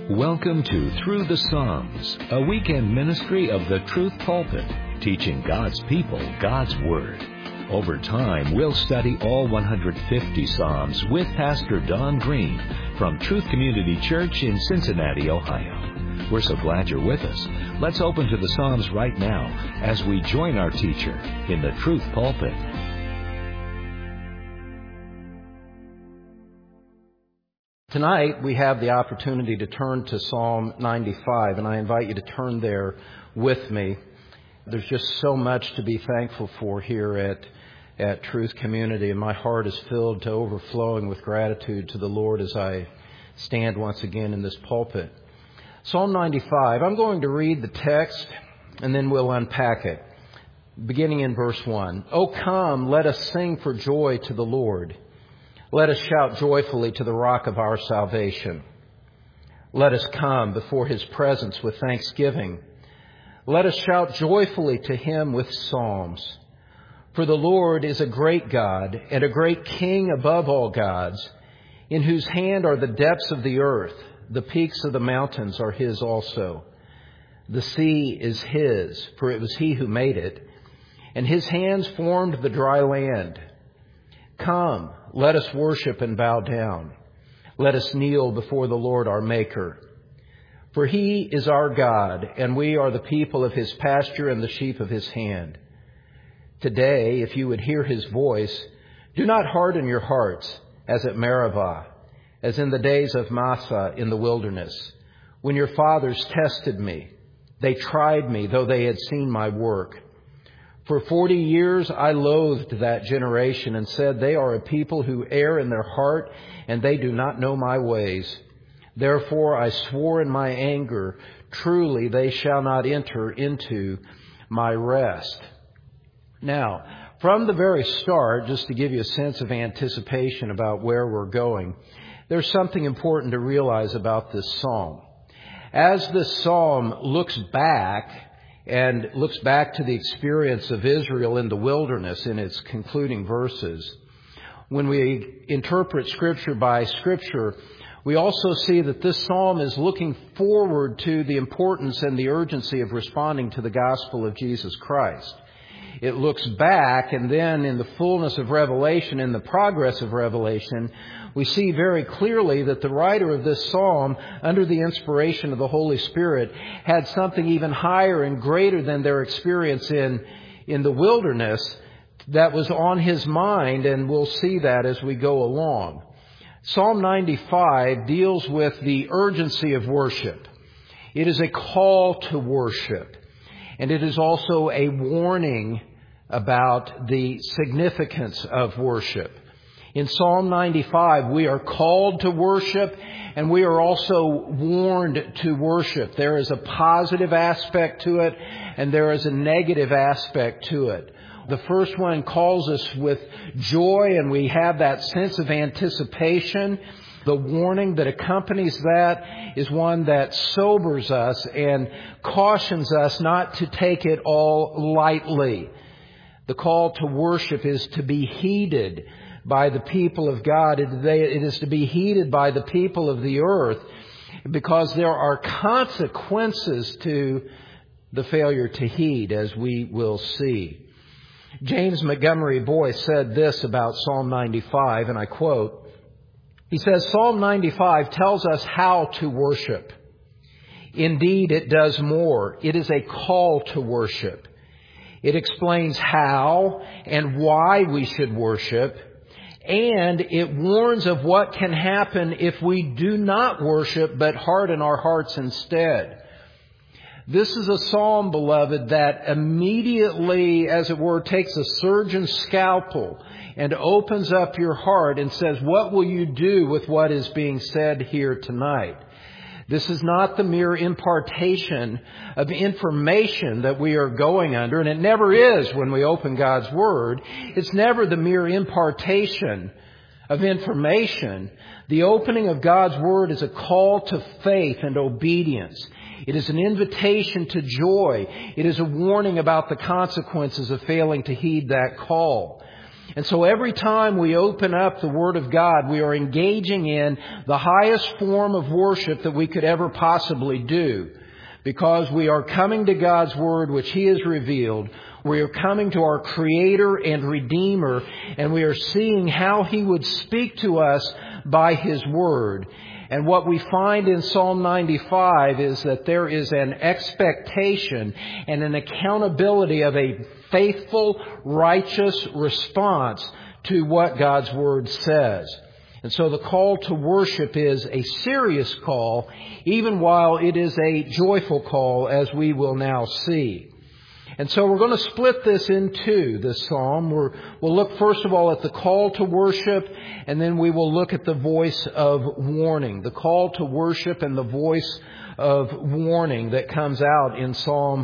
Welcome to Through the Psalms, a weekend ministry of the Truth Pulpit, teaching God's people God's Word. Over time, we'll study all 150 Psalms with Pastor Don Green from Truth Community Church in Cincinnati, Ohio. We're so glad you're with us. Let's open to the Psalms right now as we join our teacher in the Truth Pulpit. Tonight, we have the opportunity to turn to Psalm 95, and I invite you to turn there with me. There's just so much to be thankful for here at Truth Community, and my heart is filled to overflowing with gratitude to the Lord as I stand once again in this pulpit. Psalm 95, I'm going to read the text, and then we'll unpack it. Beginning in verse 1. "O come, let us sing for joy to the Lord. Let us shout joyfully to the rock of our salvation. Let us come before His presence with thanksgiving. Let us shout joyfully to Him with psalms. For the Lord is a great God and a great King above all gods, in whose hand are the depths of the earth. The peaks of the mountains are His also. The sea is His, for it was He who made it, and His hands formed the dry land. Come, let us worship and bow down. Let us kneel before the Lord our Maker. For He is our God, and we are the people of His pasture and the sheep of His hand. Today, if you would hear His voice, do not harden your hearts as at Meribah, as in the days of Massah in the wilderness, when your fathers tested me. They tried me, though they had seen my work. For 40 years I loathed that generation and said, they are a people who err in their heart, and they do not know my ways. Therefore I swore in my anger, truly they shall not enter into my rest." Now, from the very start, just to give you a sense of anticipation about where we're going, there's something important to realize about this psalm. As this psalm looks back to the experience of Israel in the wilderness in its concluding verses, when we interpret Scripture by Scripture, we also see that this psalm is looking forward to the importance and the urgency of responding to the gospel of Jesus Christ. It looks back, and then in the fullness of Revelation, in the progress of Revelation, we see very clearly that the writer of this psalm, under the inspiration of the Holy Spirit, had something even higher and greater than their experience in the wilderness that was on his mind, and we'll see that as we go along. Psalm 95 deals with the urgency of worship. It is a call to worship, and it is also a warning about the significance of worship. In Psalm 95, we are called to worship, and we are also warned to worship. There is a positive aspect to it, and there is a negative aspect to it. The first one calls us with joy, and we have that sense of anticipation. The warning that accompanies that is one that sobers us and cautions us not to take it all lightly. The call to worship is to be heeded by the people of God. It is to be heeded by the people of the earth, because there are consequences to the failure to heed, as we will see. James Montgomery Boyce said this about Psalm 95, and I quote, he says, "Psalm 95 tells us how to worship. Indeed, it does more. It is a call to worship. It explains how and why we should worship, and it warns of what can happen if we do not worship but harden our hearts instead." This is a psalm, beloved, that immediately, as it were, takes a surgeon's scalpel and opens up your heart and says, what will you do with what is being said here tonight? This is not the mere impartation of information that we are going under, and it never is when we open God's Word. It's never the mere impartation of information. The opening of God's Word is a call to faith and obedience. It is an invitation to joy. It is a warning about the consequences of failing to heed that call. And so every time we open up the Word of God, we are engaging in the highest form of worship that we could ever possibly do. Because we are coming to God's Word, which He has revealed. We are coming to our Creator and Redeemer, and we are seeing how He would speak to us by His Word. And what we find in Psalm 95 is that there is an expectation and an accountability of a faithful, righteous response to what God's Word says. And so the call to worship is a serious call, even while it is a joyful call, as we will now see. And so we're going to split this in two, this psalm. We'll look first of all at the call to worship, and then we will look at the voice of warning. The call to worship and the voice of warning that comes out in Psalm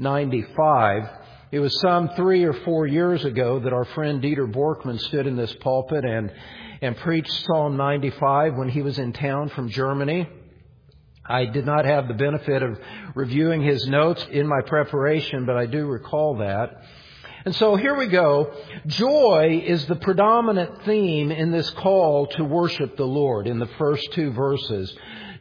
95. It was some 3 or 4 years ago that our friend Dieter Borkman stood in this pulpit and preached Psalm 95 when he was in town from Germany. I did not have the benefit of reviewing his notes in my preparation, but I do recall that. And so here we go. Joy is the predominant theme in this call to worship the Lord in the first 2 verses.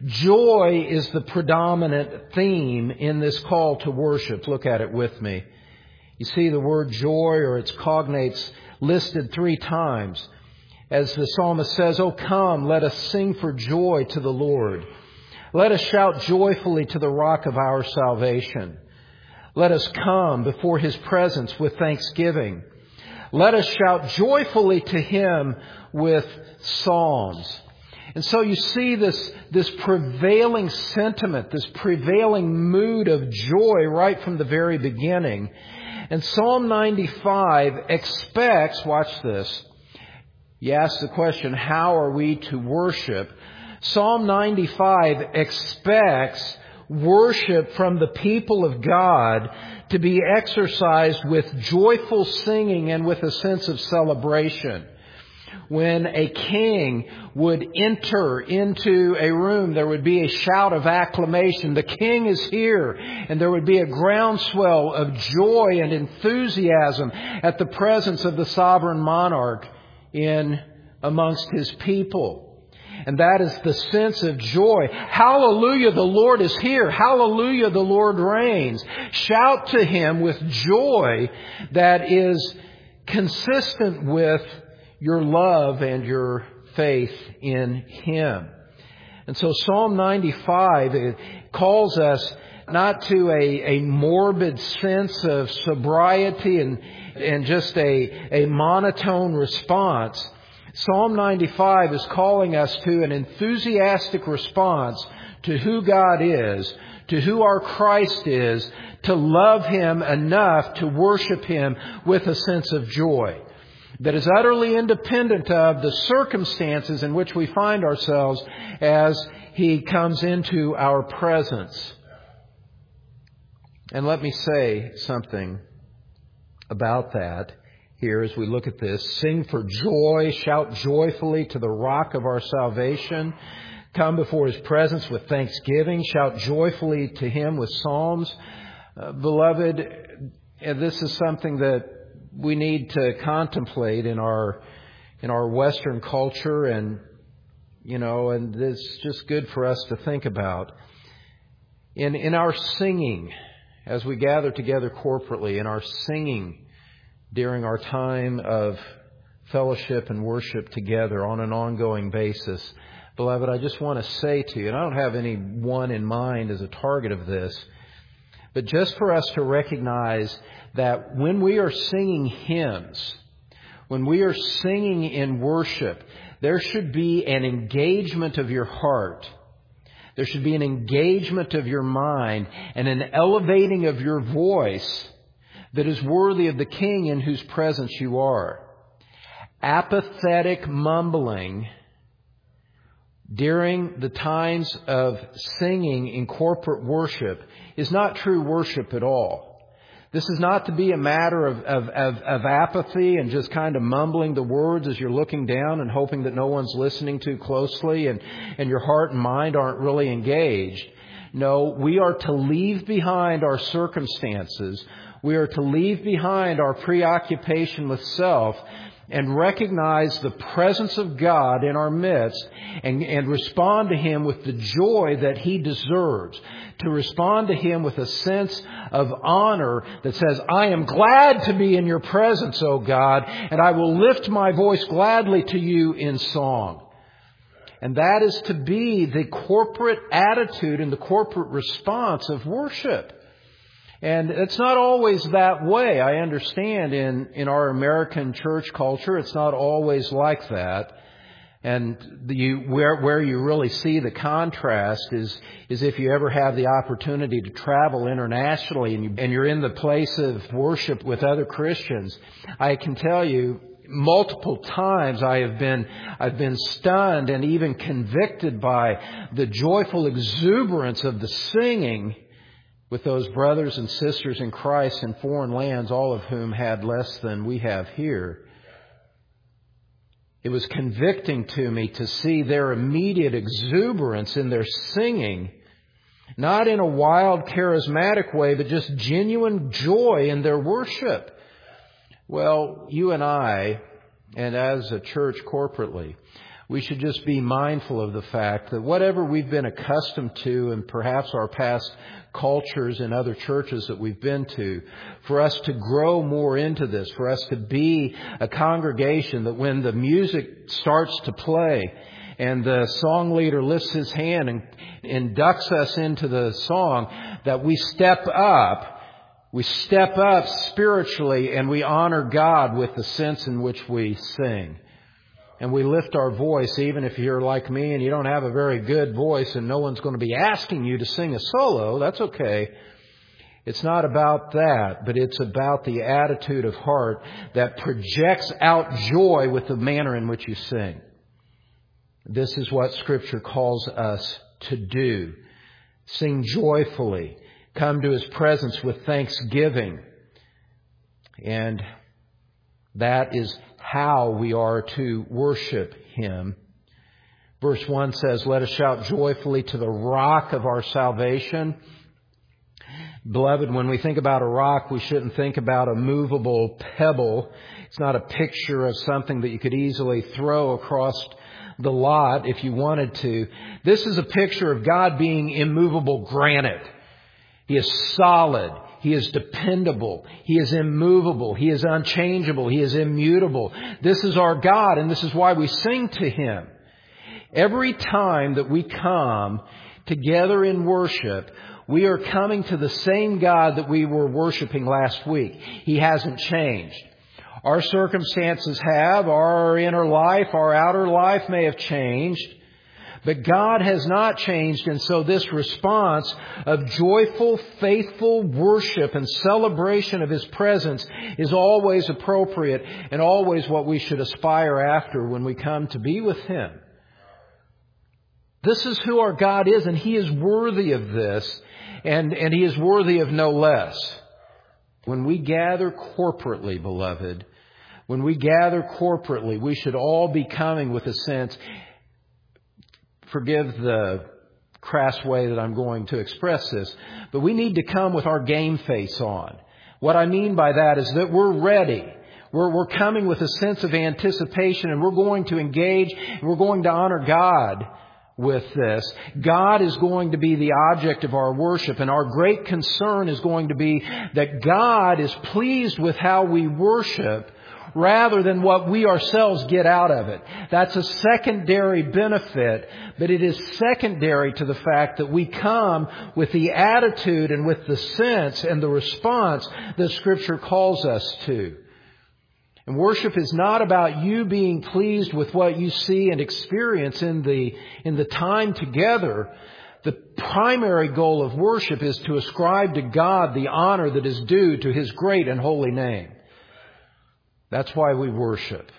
Joy is the predominant theme in this call to worship. Look at it with me. You see the word joy or its cognates listed 3 times. As the psalmist says, "Oh, come, let us sing for joy to the Lord. Let us shout joyfully to the rock of our salvation. Let us come before His presence with thanksgiving. Let us shout joyfully to Him with psalms." And so you see this prevailing sentiment, this prevailing mood of joy right from the very beginning. And Psalm 95 expects, watch this. You ask the question, how are we to worship? Psalm 95 expects worship from the people of God to be exercised with joyful singing and with a sense of celebration. When a king would enter into a room, there would be a shout of acclamation. The king is here. And there would be a groundswell of joy and enthusiasm at the presence of the sovereign monarch in amongst his people. And that is the sense of joy. Hallelujah, the Lord is here. Hallelujah, the Lord reigns. Shout to Him with joy that is consistent with your love and your faith in Him. And so Psalm 95 it calls us not to a morbid sense of sobriety and just a monotone response. Psalm 95 is calling us to an enthusiastic response to who God is, to who our Christ is, to love Him enough to worship Him with a sense of joy that is utterly independent of the circumstances in which we find ourselves as He comes into our presence. And let me say something about that here as we look at this. Sing for joy, shout joyfully to the rock of our salvation. Come before His presence with thanksgiving, shout joyfully to Him with psalms. Beloved, this is something that we need to contemplate in our Western culture, and it's just good for us to think about. In our singing, as we gather together corporately, in our singing during our time of fellowship and worship together on an ongoing basis, beloved, I just want to say to you, and I don't have anyone in mind as a target of this, but just for us to recognize that when we are singing hymns, when we are singing in worship, there should be an engagement of your heart. There should be an engagement of your mind and an elevating of your voice that is worthy of the King in whose presence you are. Apathetic mumbling during the times of singing in corporate worship is not true worship at all. This is not to be a matter of apathy and just kind of mumbling the words as you're looking down and hoping that no one's listening too closely and your heart and mind aren't really engaged. No, we are to leave behind our circumstances. We are to leave behind our preoccupation with self, and recognize the presence of God in our midst and respond to Him with the joy that He deserves. To respond to Him with a sense of honor that says, I am glad to be in your presence, O God, and I will lift my voice gladly to you in song. And that is to be the corporate attitude and the corporate response of worship. And it's not always that way. I understand in our American church culture, it's not always like that. And where you really see the contrast is if you ever have the opportunity to travel internationally and you're in the place of worship with other Christians. I can tell you, multiple times I've been stunned and even convicted by the joyful exuberance of the singing with those brothers and sisters in Christ in foreign lands, all of whom had less than we have here. It was convicting to me to see their immediate exuberance in their singing, not in a wild, charismatic way, but just genuine joy in their worship. Well, you and I, and as a church corporately, we should just be mindful of the fact that whatever we've been accustomed to, and perhaps our past cultures and other churches that we've been to, for us to grow more into this, for us to be a congregation that when the music starts to play and the song leader lifts his hand and inducts us into the song, that we step up spiritually and we honor God with the sense in which we sing. And we lift our voice, even if you're like me and you don't have a very good voice and no one's going to be asking you to sing a solo. That's okay. It's not about that, but it's about the attitude of heart that projects out joy with the manner in which you sing. This is what Scripture calls us to do. Sing joyfully. Come to His presence with thanksgiving. And that is how we are to worship Him. Verse 1 says, let us shout joyfully to the rock of our salvation. Beloved, when we think about a rock, we shouldn't think about a movable pebble. It's not a picture of something that you could easily throw across the lot if you wanted to. This is a picture of God being immovable granite. He is solid. He is dependable. He is immovable. He is unchangeable. He is immutable. This is our God, and this is why we sing to Him. Every time that we come together in worship, we are coming to the same God that we were worshiping last week. He hasn't changed. Our circumstances have, our inner life, our outer life may have changed. But God has not changed, and so this response of joyful, faithful worship and celebration of His presence is always appropriate and always what we should aspire after when we come to be with Him. This is who our God is, and He is worthy of this, and He is worthy of no less. When we gather corporately, beloved, when we gather corporately, we should all be coming with a sense. Forgive the crass way that I'm going to express this, but we need to come with our game face on. What I mean by that is that we're ready. We're coming with a sense of anticipation, and we're going to engage, and we're going to honor God with this. God is going to be the object of our worship, and our great concern is going to be that God is pleased with how we worship rather than what we ourselves get out of it. That's a secondary benefit, but it is secondary to the fact that we come with the attitude and with the sense and the response that Scripture calls us to. And worship is not about you being pleased with what you see and experience in the time together. The primary goal of worship is to ascribe to God the honor that is due to His great and holy name. That's why we worship.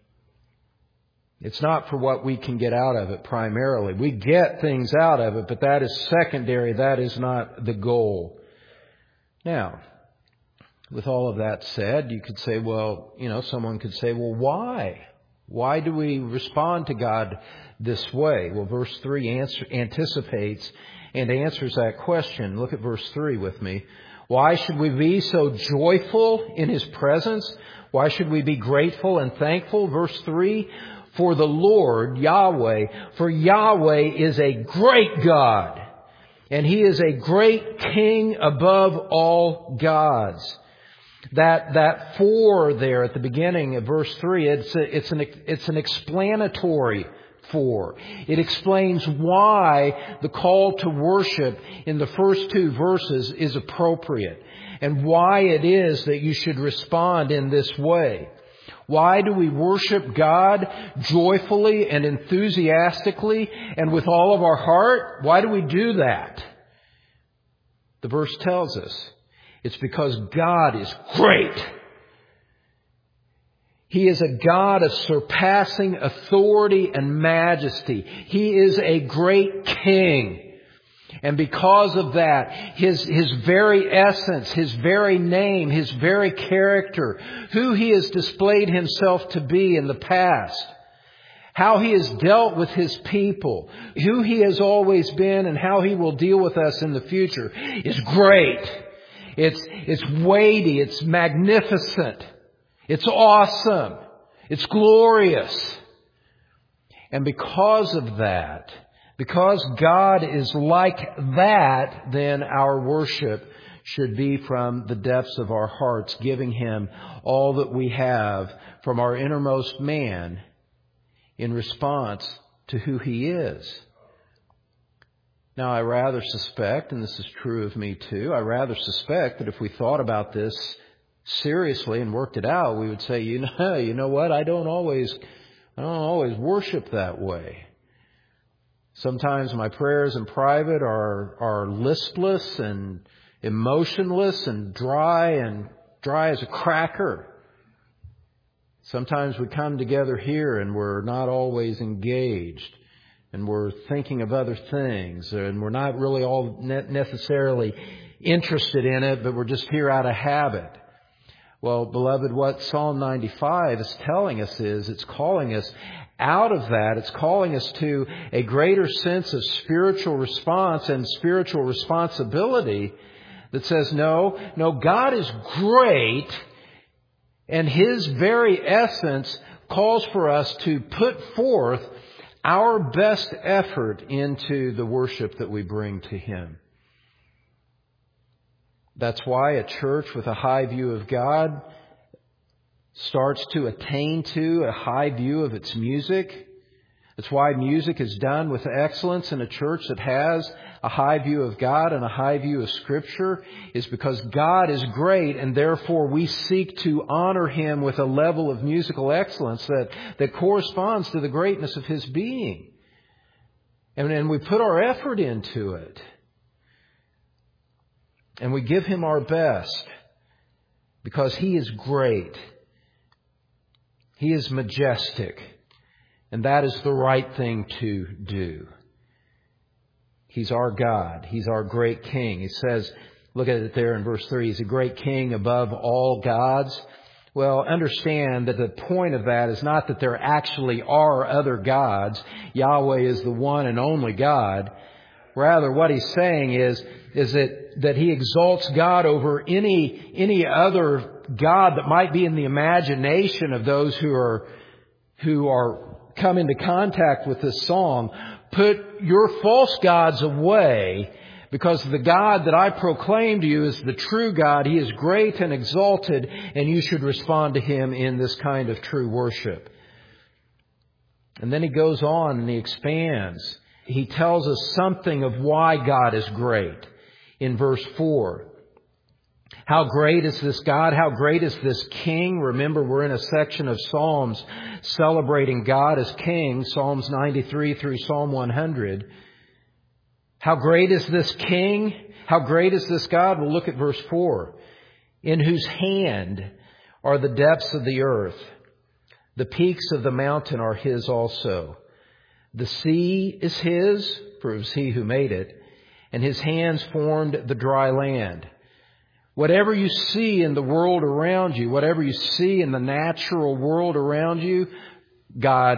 It's not for what we can get out of it primarily. We get things out of it, but that is secondary. That is not the goal. Now, with all of that said, you could say, someone could say, why? Why do we respond to God this way? Well, verse 3 anticipates and answers that question. Look at verse 3 with me. Why should we be so joyful in His presence? Why should we be grateful and thankful? Verse 3, for the Lord, Yahweh, for Yahweh is a great God, and He is a great King above all gods. That for there at the beginning of verse 3, it's an explanatory for. It explains why the call to worship in the first two verses is appropriate and why it is that you should respond in this way. Why do we worship God joyfully and enthusiastically and with all of our heart? Why do we do that? The verse tells us it's because God is great. He is a God of surpassing authority and majesty. He is a great King. And because of that, His very essence, His very name, His very character, who He has displayed Himself to be in the past, how He has dealt with His people, who He has always been and how He will deal with us in the future is great. It's weighty. It's magnificent. It's awesome. It's glorious. And because of that, because God is like that, then our worship should be from the depths of our hearts, giving Him all that we have from our innermost man in response to who He is. Now, I rather suspect, and this is true of me too, I rather suspect that if we thought about this seriously and worked it out, we would say, you know what? I don't always worship that way. Sometimes my prayers in private are listless and emotionless and dry as a cracker. Sometimes we come together here and we're not always engaged and we're thinking of other things and we're not really all necessarily interested in it, but we're just here out of habit. Well, beloved, what Psalm 95 is telling us is it's calling us out of that. It's calling us to a greater sense of spiritual response and spiritual responsibility that says, no, God is great, and His very essence calls for us to put forth our best effort into the worship that we bring to Him. That's why a church with a high view of God starts to attain to a high view of its music. That's why music is done with excellence in a church that has a high view of God and a high view of Scripture, is because God is great, and therefore we seek to honor Him with a level of musical excellence that corresponds to the greatness of His being. And we put our effort into it. And we give Him our best because He is great. He is majestic. And that is the right thing to do. He's our God. He's our great King. He says, look at it there in verse 3, He's a great King above all gods. Well, understand that the point of that is not that there actually are other gods. Yahweh is the one and only God. Rather, what He's saying is that He exalts God over any other God that might be in the imagination of those who are come into contact with this song. Put your false gods away, because the God that I proclaim to you is the true God. He is great and exalted, and you should respond to Him in this kind of true worship. And then He goes on and He expands. He tells us something of why God is great in verse 4. How great is this God? How great is this King? Remember, we're in a section of Psalms celebrating God as King, Psalms 93 through Psalm 100. How great is this King? How great is this God? We'll look at verse 4. In whose hand are the depths of the earth. The peaks of the mountain are His also. The sea is His, for it was He who made it, and His hands formed the dry land. Whatever you see in the world around you, whatever you see in the natural world around you, God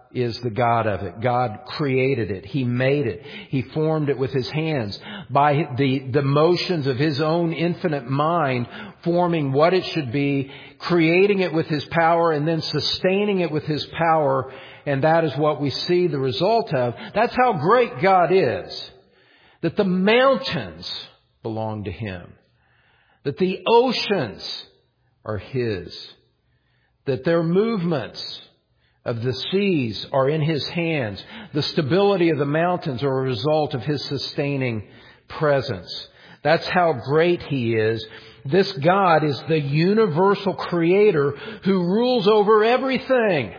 is the God of it. God created it. He made it. He formed it with His hands by the motions of His own infinite mind, forming what it should be, creating it with His power, and then sustaining it with His power. And that is what we see the result of. That's how great God is. That the mountains belong to Him. That the oceans are His. That their movements of the seas are in His hands. The stability of the mountains are a result of His sustaining presence. That's how great He is. This God is the universal creator who rules over everything.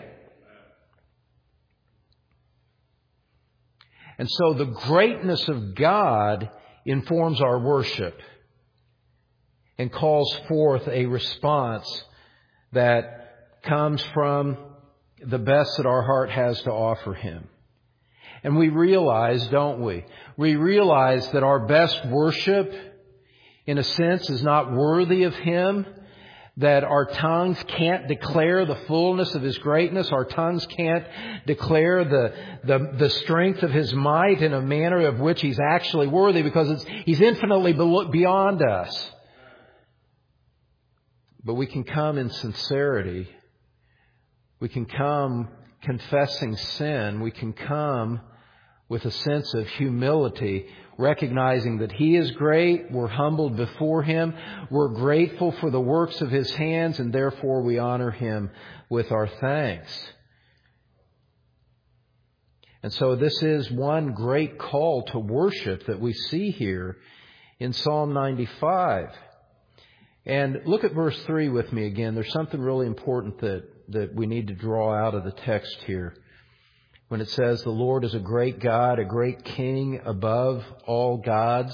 And so the greatness of God informs our worship and calls forth a response that comes from the best that our heart has to offer Him. And we realize, don't we? We realize that our best worship, in a sense, is not worthy of Him. That our tongues can't declare the fullness of His greatness. Our tongues can't declare the strength of His might in a manner of which He's actually worthy, because He's infinitely beyond us. But we can come in sincerity. We can come confessing sin. We can come with a sense of humility, recognizing that He is great. We're humbled before Him. We're grateful for the works of His hands, and therefore we honor Him with our thanks. And so this is one great call to worship that we see here in Psalm 95. And look at verse 3 with me again. There's something really important that we need to draw out of the text here. When it says the Lord is a great God, a great King above all gods.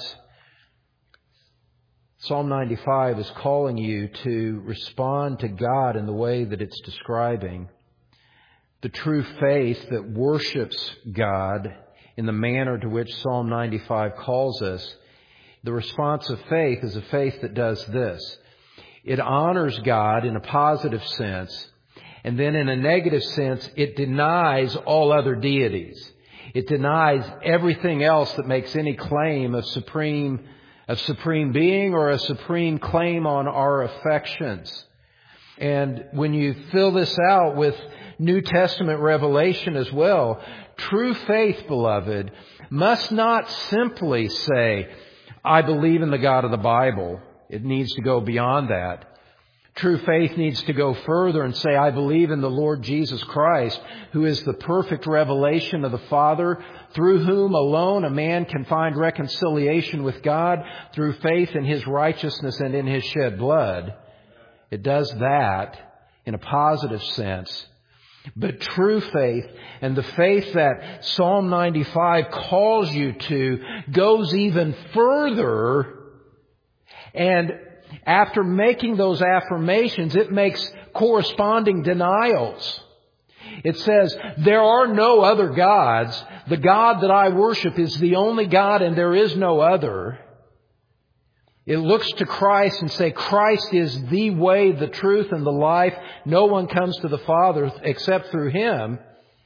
Psalm 95 is calling you to respond to God in the way that it's describing. The true faith that worships God in the manner to which Psalm 95 calls us. The response of faith is a faith that does this. It honors God in a positive sense. And then in a negative sense, it denies all other deities. It denies everything else that makes any claim of supreme being or a supreme claim on our affections. And when you fill this out with New Testament revelation as well, true faith, beloved, must not simply say, I believe in the God of the Bible. It needs to go beyond that. True faith needs to go further and say, I believe in the Lord Jesus Christ, who is the perfect revelation of the Father, through whom alone a man can find reconciliation with God through faith in His righteousness and in His shed blood. It does that in a positive sense. But true faith, and the faith that Psalm 95 calls you to, goes even further. And after making those affirmations, it makes corresponding denials. It says, there are no other gods. The God that I worship is the only God, and there is no other. It looks to Christ and say, Christ is the way, the truth, and the life. No one comes to the Father except through Him.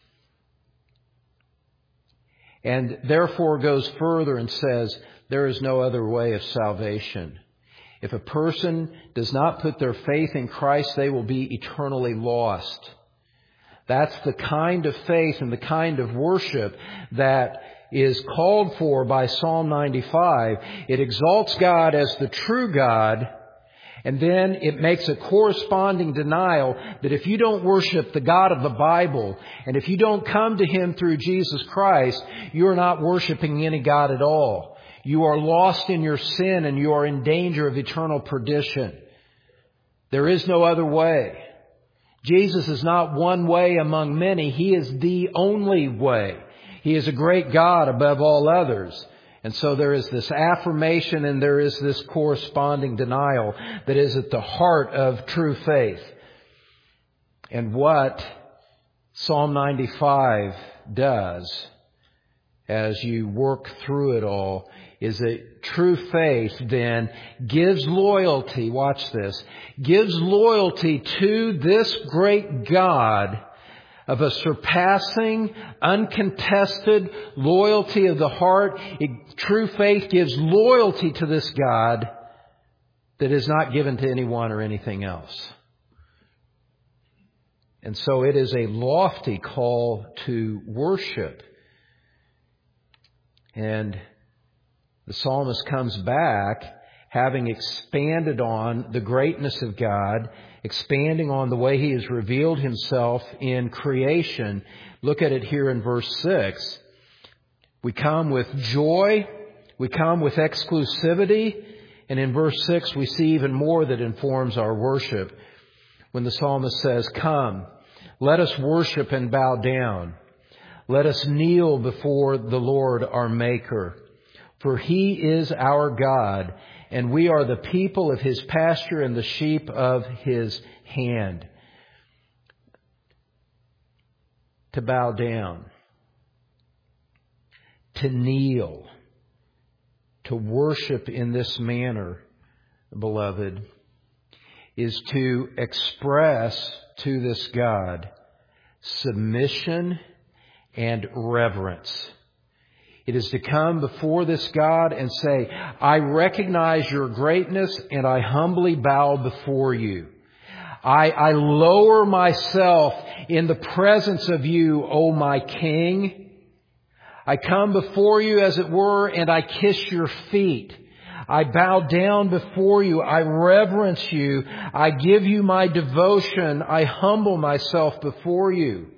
And therefore goes further and says, there is no other way of salvation. If a person does not put their faith in Christ, they will be eternally lost. That's the kind of faith and the kind of worship that is called for by Psalm 95. It exalts God as the true God, and then it makes a corresponding denial that if you don't worship the God of the Bible, and if you don't come to Him through Jesus Christ, you're not worshiping any God at all. You are lost in your sin and you are in danger of eternal perdition. There is no other way. Jesus is not one way among many. He is the only way. He is a great God above all others. And so there is this affirmation and there is this corresponding denial that is at the heart of true faith. And what Psalm 95 does, as you work through it all, is that true faith then gives loyalty, watch this, gives loyalty to this great God of a surpassing, uncontested loyalty of the heart. True faith gives loyalty to this God that is not given to anyone or anything else. And so it is a lofty call to worship. And the psalmist comes back having expanded on the greatness of God, expanding on the way He has revealed Himself in creation. Look at it here in verse 6. We come with joy. We come with exclusivity. And in verse 6, we see even more that informs our worship. When the psalmist says, "Come, let us worship and bow down. Let us kneel before the Lord our Maker. For He is our God, and we are the people of His pasture and the sheep of His hand." To bow down, to kneel, to worship in this manner, beloved, is to express to this God submission and reverence. It is to come before this God and say, "I recognize your greatness and I humbly bow before you. I lower myself in the presence of you, O my King. I come before you, as it were, and I kiss your feet. I bow down before you. I reverence you. I give you my devotion. I humble myself before you."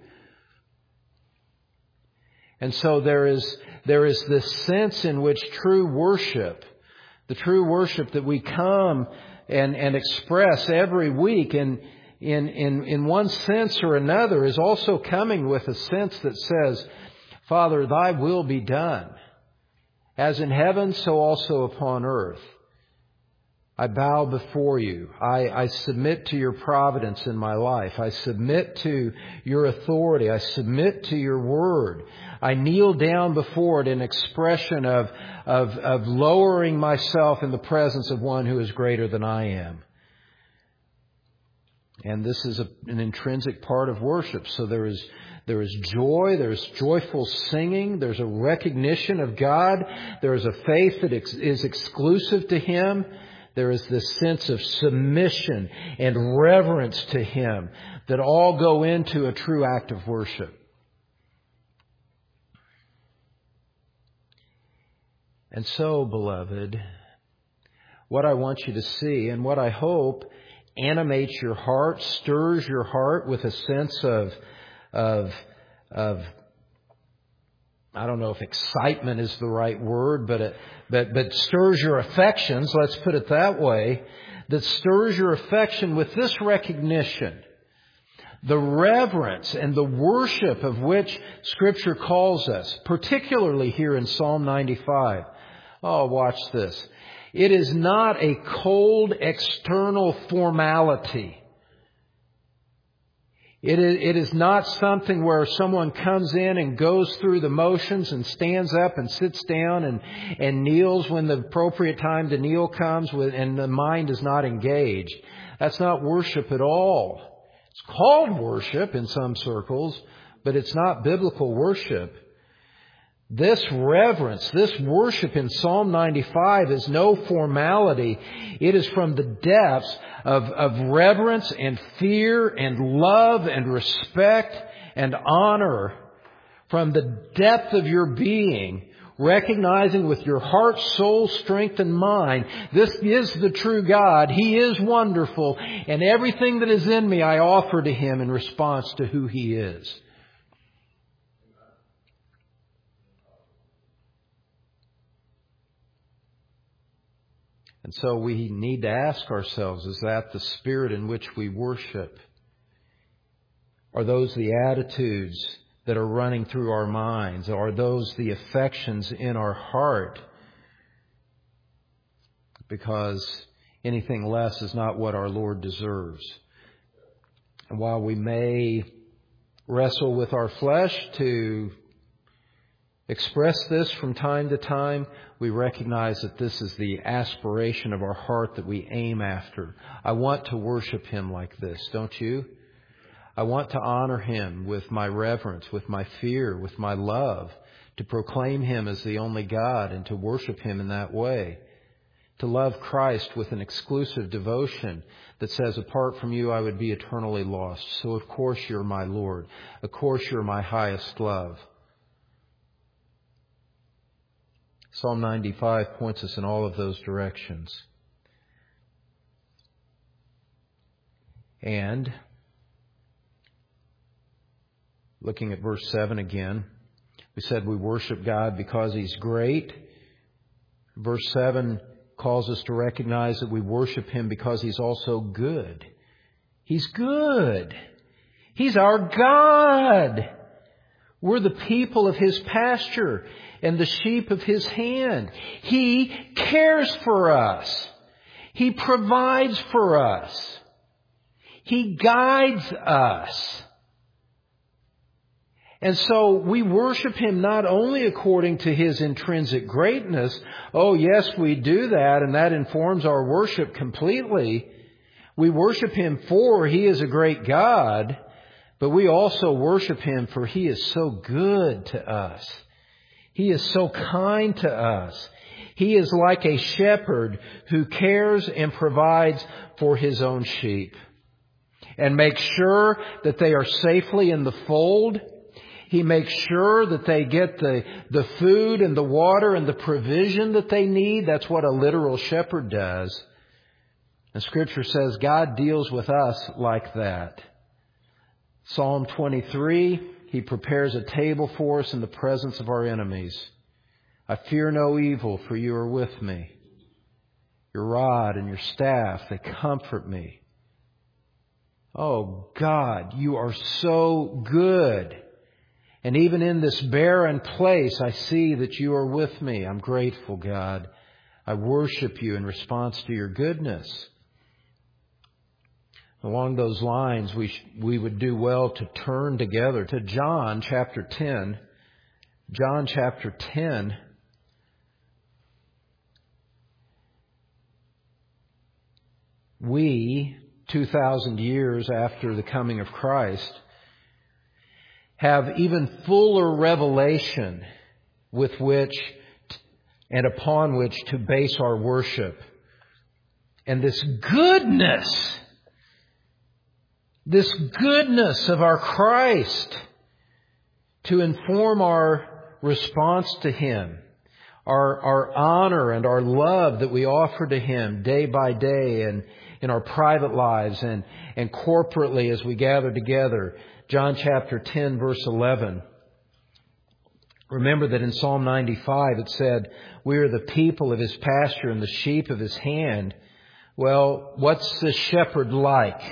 And so there is this sense in which true worship, the true worship that we come and express every week, and in one sense or another, is also coming with a sense that says, "Father, thy will be done, as in heaven, so also upon earth. I bow before you. I submit to your providence in my life. I submit to your authority. I submit to your word. I kneel down before it in expression of lowering myself in the presence of one who is greater than I am." And this is an intrinsic part of worship. So there is joy, there's joyful singing, there's a recognition of God, there is a faith that is exclusive to Him. There is this sense of submission and reverence to Him that all go into a true act of worship. And so, beloved, what I want you to see, and what I hope animates your heart, stirs your heart with a sense of I don't know if excitement is the right word, but stirs your affections, let's put it that way, that stirs your affection with this recognition, the reverence and the worship of which Scripture calls us, particularly here in Psalm 95. Oh, watch this. It is not a cold external formality. It is not something where someone comes in and goes through the motions and stands up and sits down and kneels when the appropriate time to kneel comes and the mind is not engaged. That's not worship at all. It's called worship in some circles, but it's not biblical worship. This reverence, this worship in Psalm 95 is no formality. It is from the depths of reverence and fear and love and respect and honor. From the depth of your being, recognizing with your heart, soul, strength, and mind, this is the true God. He is wonderful, and everything that is in me I offer to Him in response to who He is. And so we need to ask ourselves, is that the spirit in which we worship? Are those the attitudes that are running through our minds? Are those the affections in our heart? Because anything less is not what our Lord deserves. And while we may wrestle with our flesh to express this from time to time, we recognize that this is the aspiration of our heart that we aim after. I want to worship Him like this, don't you? I want to honor Him with my reverence, with my fear, with my love, to proclaim Him as the only God and to worship Him in that way. To love Christ with an exclusive devotion that says, apart from you, I would be eternally lost. So of course you're my Lord. Of course you're my highest love. Psalm 95 points us in all of those directions. And looking at verse 7 again, we said we worship God because He's great. Verse 7 calls us to recognize that we worship Him because He's also good. He's good. He's our God. We're the people of His pasture and the sheep of His hand. He cares for us. He provides for us. He guides us. And so we worship Him not only according to His intrinsic greatness. Oh, yes, we do that, and that informs our worship completely. We worship Him for He is a great God, but we also worship Him for He is so good to us. He is so kind to us. He is like a shepherd who cares and provides for His own sheep and makes sure that they are safely in the fold. He makes sure that they get the food and the water and the provision that they need. That's what a literal shepherd does. And Scripture says God deals with us like that. Psalm 23, He prepares a table for us in the presence of our enemies. I fear no evil, for you are with me. Your rod and your staff, they comfort me. Oh God, you are so good. And even in this barren place, I see that you are with me. I'm grateful, God. I worship you in response to your goodness. Along those lines, we would do well to turn together to John chapter 10. John chapter 10. We, 2,000 years after the coming of Christ, have even fuller revelation with which and upon which to base our worship. And this goodness of our Christ to inform our response to Him, our honor and our love that we offer to Him day by day and in our private lives and corporately as we gather together. John chapter 10, verse 11. Remember that in Psalm 95 it said, we are the people of His pasture and the sheep of His hand. Well, what's the shepherd like?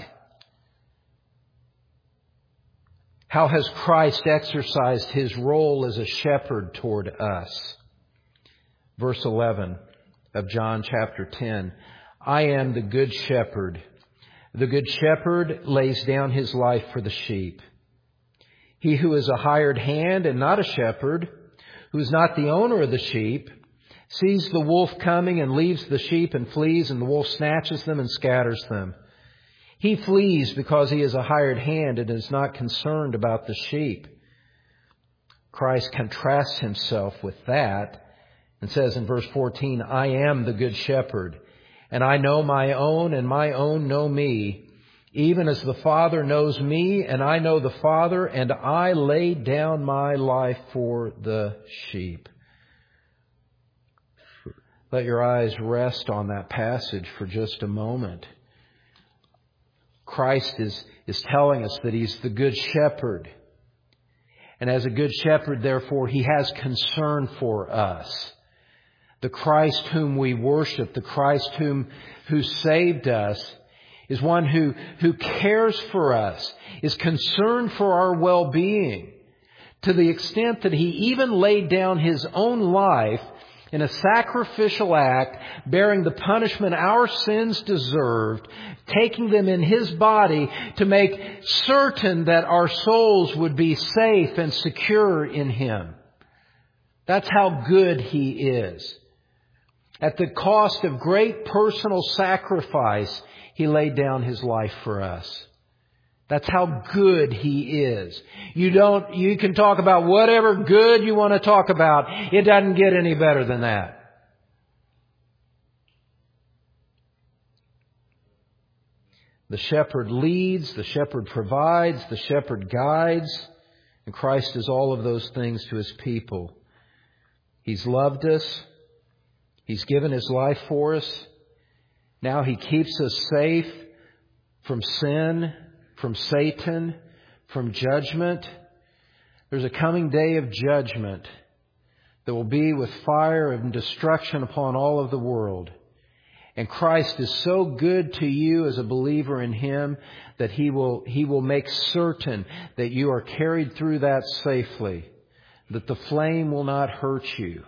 How has Christ exercised His role as a shepherd toward us? Verse 11 of John chapter 10. I am the good shepherd. The good shepherd lays down his life for the sheep. He who is a hired hand and not a shepherd, who is not the owner of the sheep, sees the wolf coming and leaves the sheep and flees, and the wolf snatches them and scatters them. He flees because he is a hired hand and is not concerned about the sheep. Christ contrasts Himself with that and says in verse 14, I am the good shepherd, and I know my own, and my own know me, even as the Father knows me, and I know the Father, and I lay down my life for the sheep. Let your eyes rest on that passage for just a moment. Christ is telling us that He's the good shepherd. And as a good shepherd, therefore, He has concern for us. The Christ whom we worship, the Christ who saved us, is one who cares for us, is concerned for our well-being, to the extent that He even laid down His own life in a sacrificial act, bearing the punishment our sins deserved, taking them in His body to make certain that our souls would be safe and secure in Him. That's how good He is. At the cost of great personal sacrifice, He laid down His life for us. That's how good He is. You can talk about whatever good you want to talk about. It doesn't get any better than that. The shepherd leads, the shepherd provides, the shepherd guides, and Christ is all of those things to His people. He's loved us. He's given His life for us. Now He keeps us safe from sin, from Satan, from judgment. There's a coming day of judgment that will be with fire and destruction upon all of the world. And Christ is so good to you as a believer in Him that He will make certain that you are carried through that safely, that the flame will not hurt you,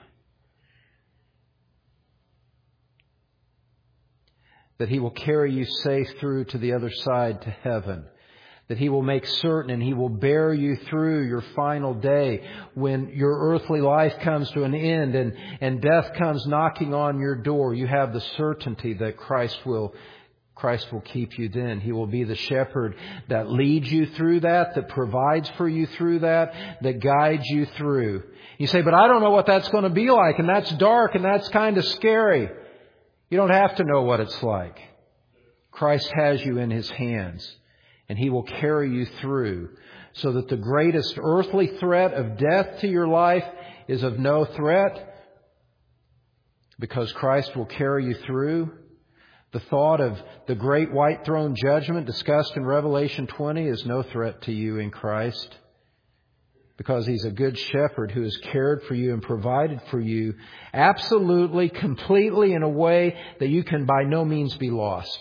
that He will carry you safe through to the other side, to heaven, that He will make certain and He will bear you through your final day when your earthly life comes to an end and death comes knocking on your door. You have the certainty that Christ will keep you then. He will be the shepherd that leads you through that provides for you through that guides you through. You say, but I don't know what that's going to be like, and that's dark, and that's kind of scary. You don't have to know what it's like. Christ has you in His hands. And He will carry you through so that the greatest earthly threat of death to your life is of no threat because Christ will carry you through. The thought of the great white throne judgment discussed in Revelation 20 is no threat to you in Christ because He's a good shepherd who has cared for you and provided for you absolutely, completely in a way that you can by no means be lost.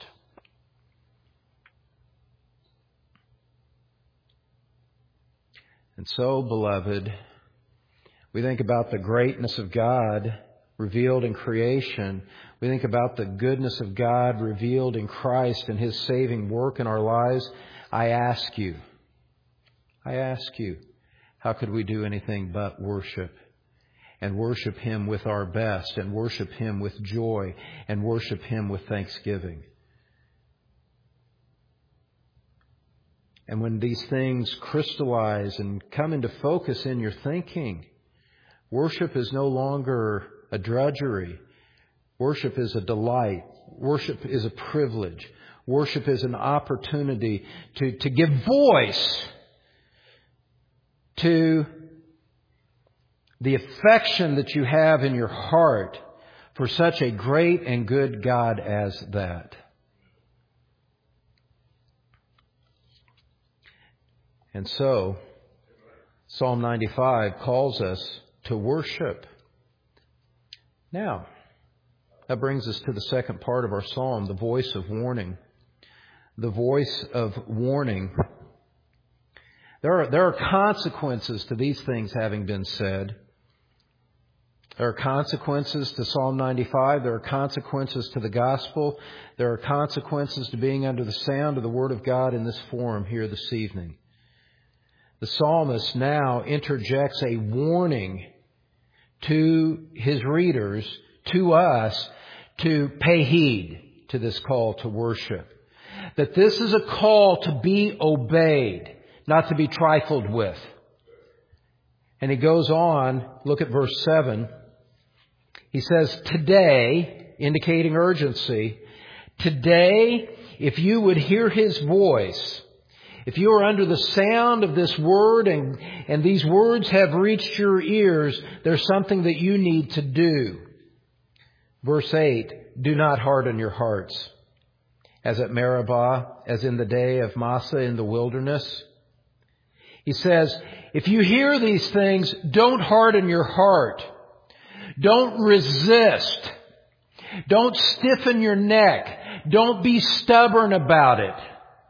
And so, beloved, we think about the greatness of God revealed in creation. We think about the goodness of God revealed in Christ and His saving work in our lives. I ask you, how could we do anything but worship? And worship Him with our best, and worship Him with joy, and worship Him with thanksgiving. And when these things crystallize and come into focus in your thinking, worship is no longer a drudgery. Worship is a delight. Worship is a privilege. Worship is an opportunity to give voice to the affection that you have in your heart for such a great and good God as that. And so, Psalm 95 calls us to worship. Now, that brings us to the second part of our psalm, the voice of warning. The voice of warning. There are consequences to these things having been said. There are consequences to Psalm 95. There are consequences to the gospel. There are consequences to being under the sound of the Word of God in this forum here this evening. The psalmist now interjects a warning to his readers, to us, to pay heed to this call to worship. That this is a call to be obeyed, not to be trifled with. And he goes on, look at verse 7. He says, today, indicating urgency, today, if you would hear His voice, if you are under the sound of this word and these words have reached your ears, there's something that you need to do. Verse 8, do not harden your hearts, as at Meribah, as in the day of Massah in the wilderness. He says, if you hear these things, don't harden your heart. Don't resist. Don't stiffen your neck. Don't be stubborn about it.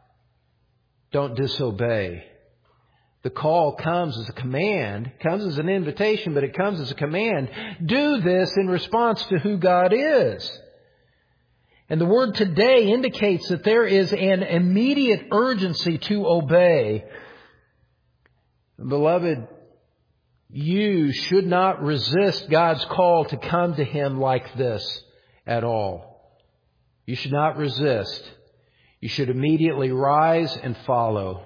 Don't disobey. The call comes as a command, comes as an invitation, but it comes as a command. Do this in response to who God is. And the word today indicates that there is an immediate urgency to obey. Beloved, you should not resist God's call to come to Him like this at all. You should not resist. You should immediately rise and follow.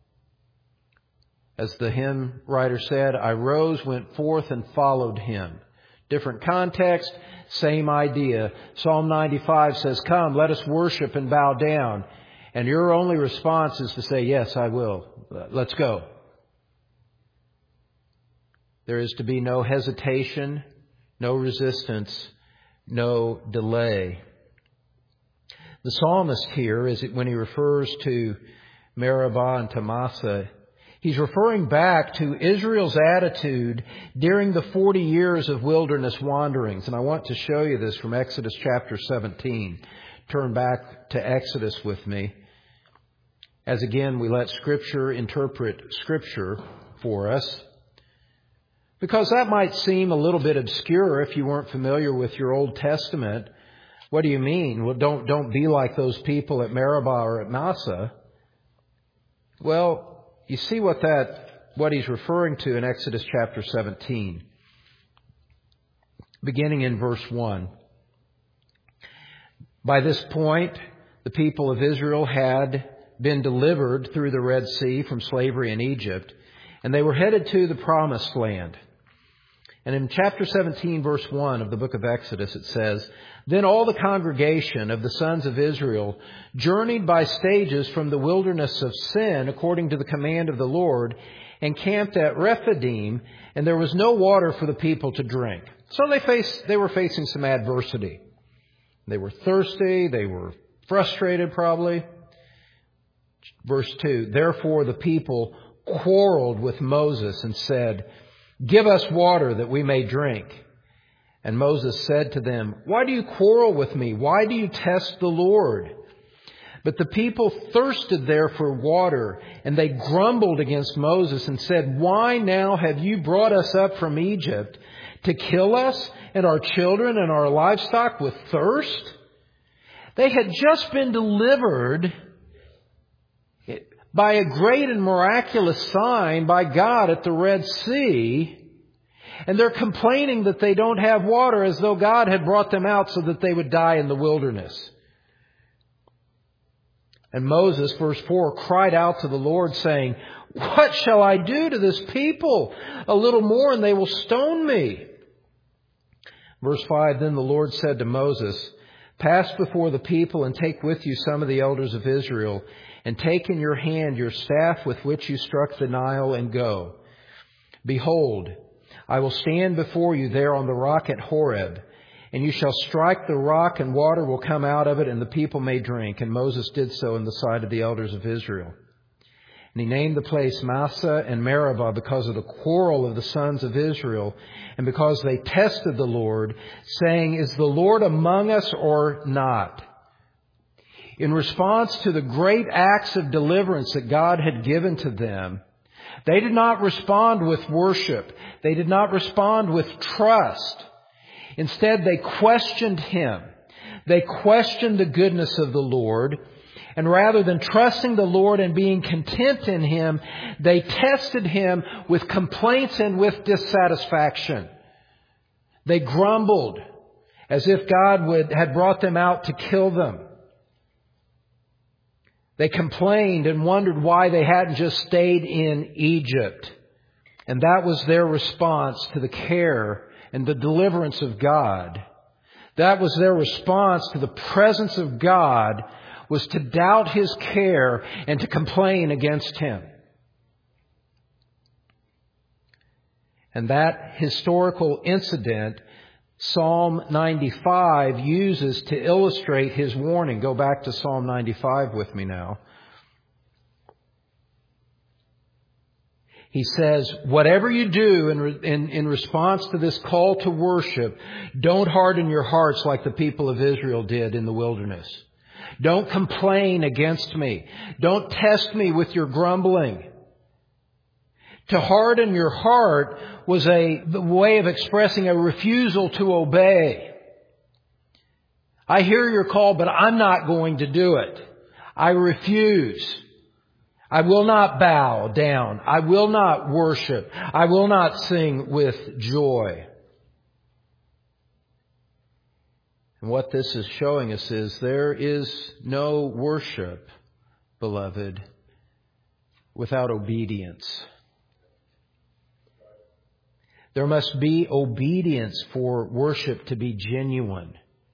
As the hymn writer said, I rose, went forth, and followed him. Different context, same idea. Psalm 95 says, come, let us worship and bow down. And your only response is to say, yes, I will. Let's go. There is to be no hesitation, no resistance, no delay. The psalmist here, when he refers to Meribah and to Massah, he's referring back to Israel's attitude during the 40 years of wilderness wanderings. And I want to show you this from Exodus chapter 17. Turn back to Exodus with me. As again, we let Scripture interpret Scripture for us. Because that might seem a little bit obscure if you weren't familiar with your Old Testament. What do you mean? Well, don't be like those people at Meribah or at Massah. Well, you see what he's referring to in Exodus chapter 17. Beginning in verse 1. By this point, the people of Israel had been delivered through the Red Sea from slavery in Egypt, and they were headed to the Promised Land. And in chapter 17, verse 1 of the book of Exodus, it says, Then all the congregation of the sons of Israel journeyed by stages from the wilderness of Sin, according to the command of the Lord, and camped at Rephidim, and there was no water for the people to drink. So they were facing some adversity. They were thirsty, they were frustrated probably. Verse 2, Therefore the people quarreled with Moses and said, Give us water that we may drink. And Moses said to them, Why do you quarrel with me? Why do you test the Lord? But the people thirsted there for water, and they grumbled against Moses and said, Why now have you brought us up from Egypt to kill us and our children and our livestock with thirst? They had just been delivered by a great and miraculous sign by God at the Red Sea, and they're complaining that they don't have water as though God had brought them out so that they would die in the wilderness. And Moses, verse 4, cried out to the Lord, saying, What shall I do to this people? A little more and they will stone me. Verse 5, Then the Lord said to Moses, Pass before the people and take with you some of the elders of Israel, and take in your hand your staff with which you struck the Nile, and go. Behold, I will stand before you there on the rock at Horeb, and you shall strike the rock, and water will come out of it, and the people may drink. And Moses did so in the sight of the elders of Israel. And he named the place Massah and Meribah because of the quarrel of the sons of Israel, and because they tested the Lord, saying, Is the Lord among us or not? In response to the great acts of deliverance that God had given to them, they did not respond with worship. They did not respond with trust. Instead, they questioned Him. They questioned the goodness of the Lord. And rather than trusting the Lord and being content in Him, they tested Him with complaints and with dissatisfaction. They grumbled as if God had brought them out to kill them. They complained and wondered why they hadn't just stayed in Egypt. And that was their response to the care and the deliverance of God. That was their response to the presence of God, was to doubt His care and to complain against Him. And that historical incident, Psalm 95 uses to illustrate His warning. Go back to Psalm 95 with me now. He says, whatever you do in response to this call to worship, don't harden your hearts like the people of Israel did in the wilderness. Don't complain against me. Don't test me with your grumbling. To harden your heart was the way of expressing a refusal to obey. I hear your call, but I'm not going to do it. I refuse. I will not bow down. I will not worship. I will not sing with joy. And what this is showing us is there is no worship, beloved, without obedience. There must be obedience for worship to be genuine.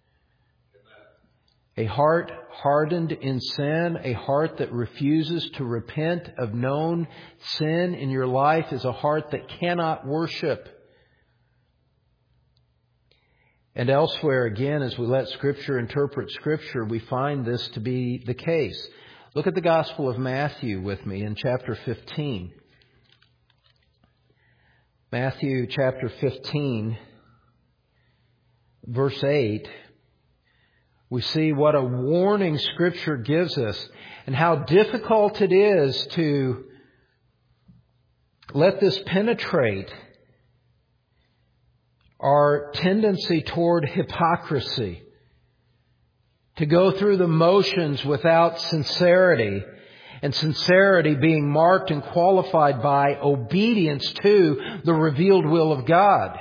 A heart hardened in sin, a heart that refuses to repent of known sin in your life, is a heart that cannot worship. And elsewhere, again, as we let Scripture interpret Scripture, we find this to be the case. Look at the Gospel of Matthew with me in chapter 15. Matthew chapter 15, verse 8. We see what a warning Scripture gives us and how difficult it is to let this penetrate our tendency toward hypocrisy, to go through the motions without sincerity, and sincerity being marked and qualified by obedience to the revealed will of God.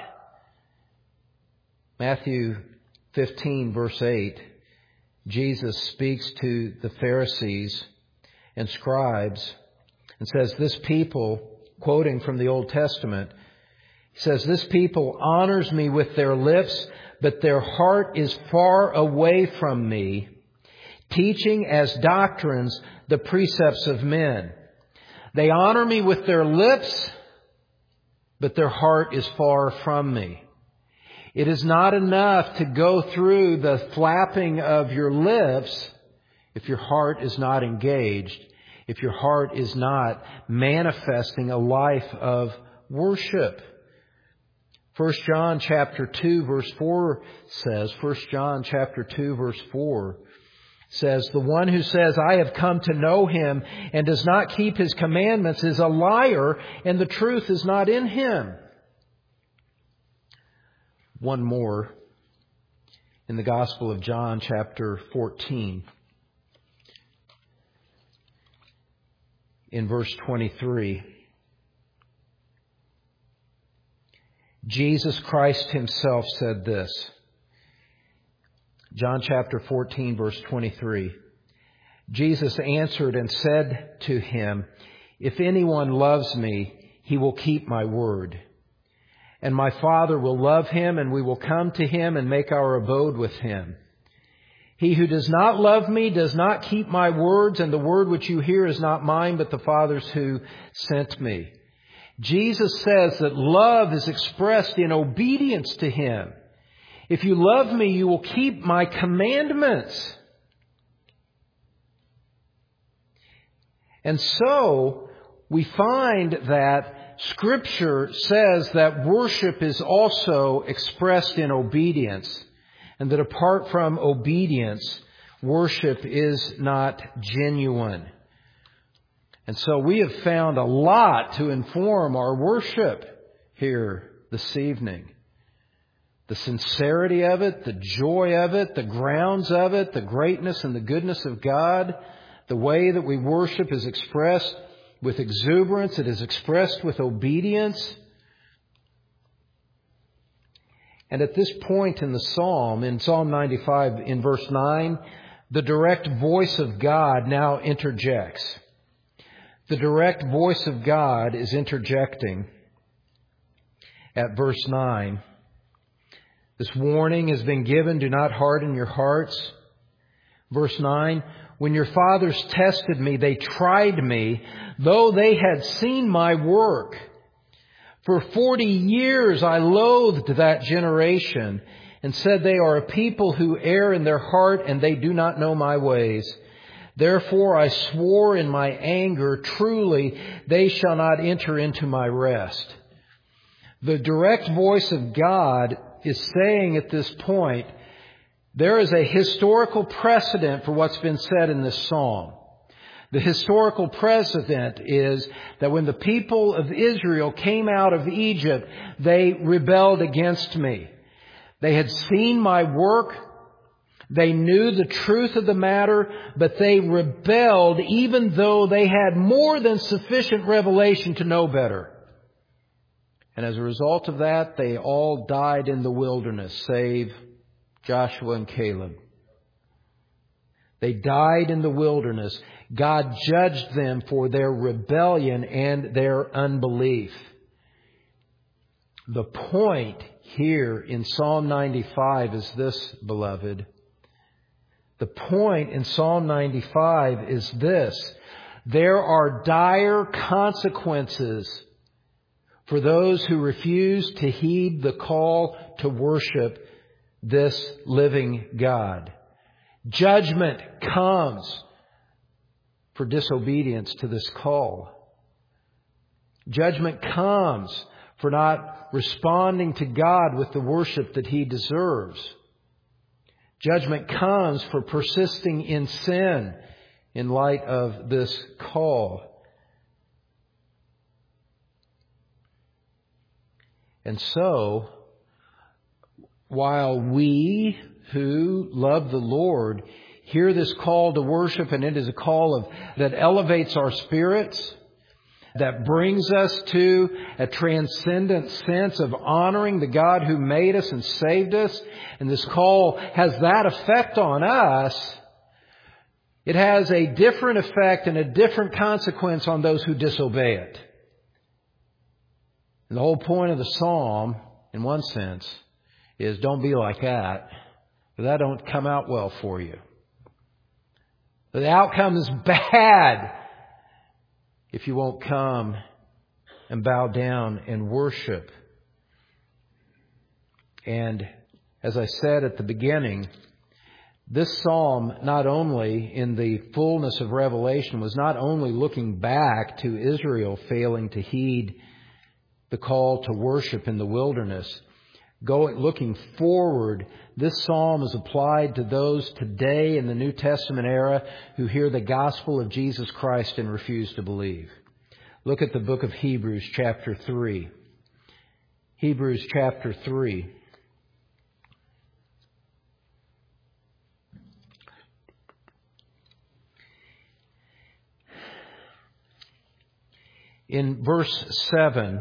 Matthew 15, verse 8. Jesus speaks to the Pharisees and scribes and says, this people, quoting from the Old Testament, he says, this people honors me with their lips, but their heart is far away from me, teaching as doctrines the precepts of men. They honor me with their lips, but their heart is far from me. It is not enough to go through the flapping of your lips if your heart is not engaged, if your heart is not manifesting a life of worship. 1 John chapter 2 verse 4 says, 1 John chapter 2 verse 4 says, the one who says, I have come to know Him and does not keep His commandments is a liar, and the truth is not in him. One more in the Gospel of John chapter 14. In verse 23. Jesus Christ Himself said this. John chapter 14 verse 23. Jesus answered and said to him, if anyone loves me, he will keep my word. And my Father will love him, and we will come to him and make our abode with him. He who does not love me does not keep my words, and the word which you hear is not mine, but the Father's who sent me. Jesus says that love is expressed in obedience to Him. If you love me, you will keep my commandments. And so we find that Scripture says that worship is also expressed in obedience, and that apart from obedience, worship is not genuine. And so we have found a lot to inform our worship here this evening. The sincerity of it, the joy of it, the grounds of it, the greatness and the goodness of God. The way that we worship is expressed with exuberance. It is expressed with obedience. And at this point in the Psalm, in Psalm 95, in verse 9, the direct voice of God now interjects. The direct voice of God is interjecting at verse 9. This warning has been given, do not harden your hearts. Verse 9, when your fathers tested me, they tried me, though they had seen my work. For 40 years I loathed that generation and said they are a people who err in their heart and they do not know my ways. Therefore I swore in my anger, truly they shall not enter into my rest. The direct voice of God is saying at this point, there is a historical precedent for what's been said in this psalm. The historical precedent is that when the people of Israel came out of Egypt, they rebelled against me. They had seen my work. They knew the truth of the matter, but they rebelled even though they had more than sufficient revelation to know better. And as a result of that, they all died in the wilderness, save Joshua and Caleb. They died in the wilderness. God judged them for their rebellion and their unbelief. The point here in Psalm 95 is this, beloved. The point in Psalm 95 is this. There are dire consequences for those who refuse to heed the call to worship this living God. Judgment comes for disobedience to this call. Judgment comes for not responding to God with the worship that He deserves. Judgment comes for persisting in sin in light of this call. And so, while we who love the Lord hear this call to worship, and it is a call that elevates our spirits, that brings us to a transcendent sense of honoring the God who made us and saved us, and this call has that effect on us, it has a different effect and a different consequence on those who disobey it. And the whole point of the psalm, in one sense, is don't be like that. That don't come out well for you. The outcome is bad if you won't come and bow down and worship. And as I said at the beginning, this psalm, not only in the fullness of Revelation, was not only looking back to Israel failing to heed the call to worship in the wilderness. Looking forward, this psalm is applied to those today in the New Testament era who hear the gospel of Jesus Christ and refuse to believe. Look at the book of Hebrews chapter 3. Hebrews chapter 3. In verse 7,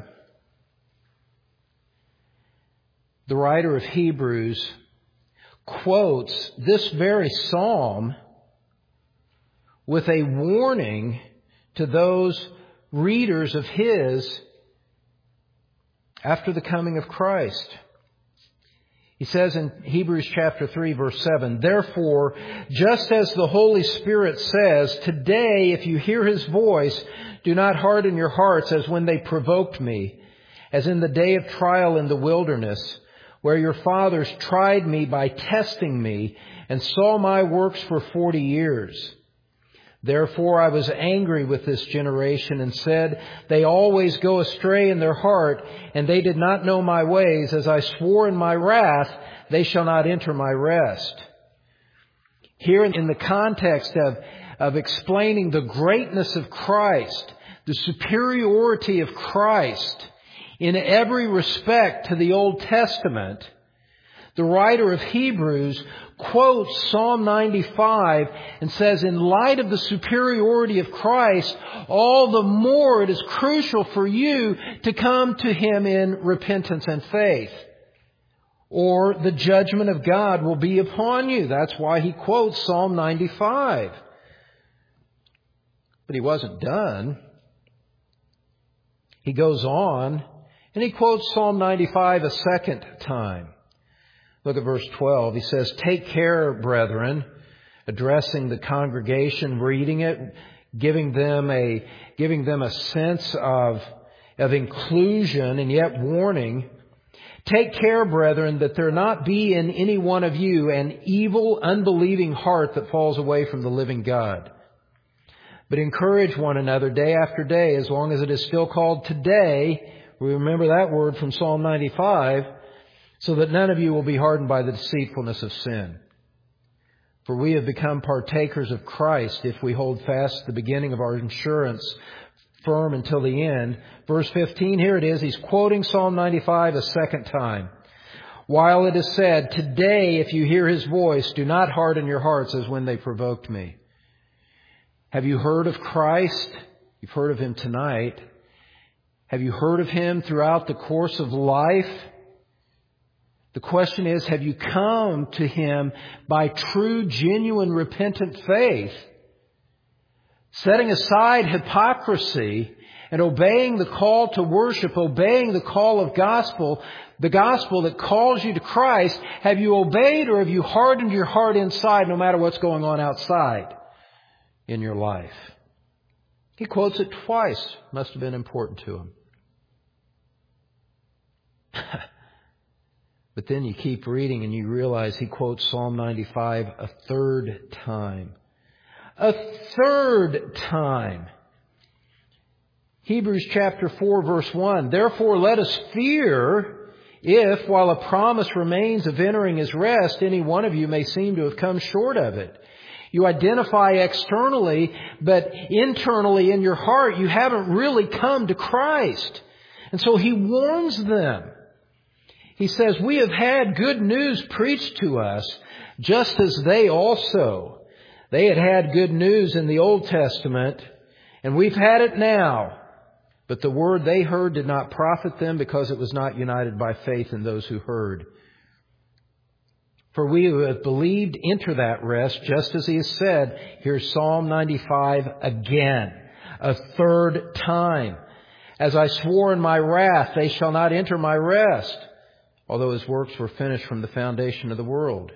the writer of Hebrews quotes this very psalm with a warning to those readers of his after the coming of Christ. He says in Hebrews chapter 3, verse 7, "Therefore, just as the Holy Spirit says, today, if you hear His voice, do not harden your hearts as when they provoked me, as in the day of trial in the wilderness, where your fathers tried me by testing me and saw my works for 40 years. Therefore I was angry with this generation and said, they always go astray in their heart, and they did not know my ways. As I swore in my wrath, they shall not enter my rest." Here in the context of explaining the greatness of Christ, the superiority of Christ in every respect to the Old Testament, the writer of Hebrews quotes Psalm 95 and says, in light of the superiority of Christ, all the more it is crucial for you to come to Him in repentance and faith, or the judgment of God will be upon you. That's why he quotes Psalm 95. But he wasn't done. He goes on and he quotes Psalm 95 a second time. Look at verse 12. He says, "Take care, brethren," addressing the congregation, reading it, giving them a sense of inclusion and yet warning. "Take care, brethren, that there not be in any one of you an evil, unbelieving heart that falls away from the living God. But encourage one another day after day, as long as it is still called today." We remember that word from Psalm 95. "So that none of you will be hardened by the deceitfulness of sin. For we have become partakers of Christ if we hold fast the beginning of our assurance firm until the end." Verse 15, here it is. He's quoting Psalm 95 a second time. "While it is said, today, if you hear His voice, do not harden your hearts as when they provoked me." Have you heard of Christ? You've heard of Him tonight. Have you heard of Him throughout the course of life? The question is, have you come to Him by true, genuine, repentant faith, setting aside hypocrisy and obeying the call to worship, obeying the call of gospel, the gospel that calls you to Christ? Have you obeyed, or have you hardened your heart inside no matter what's going on outside in your life? He quotes it twice. Must have been important to him. But then you keep reading and you realize he quotes Psalm 95 a third time. A third time. Hebrews chapter 4 verse 1. Therefore let us fear if, while a promise remains of entering His rest, any one of you may seem to have come short of it. You identify externally, but internally in your heart you haven't really come to Christ. And so he warns them. He says, we have had good news preached to us, just as they also. They had had good news in the Old Testament, and we've had it now. But the word they heard did not profit them, because it was not united by faith in those who heard. For we who have believed enter that rest, just as he has said. Here's Psalm 95 again, a third time. As I swore in my wrath, they shall not enter my rest, although His works were finished from the foundation of the world.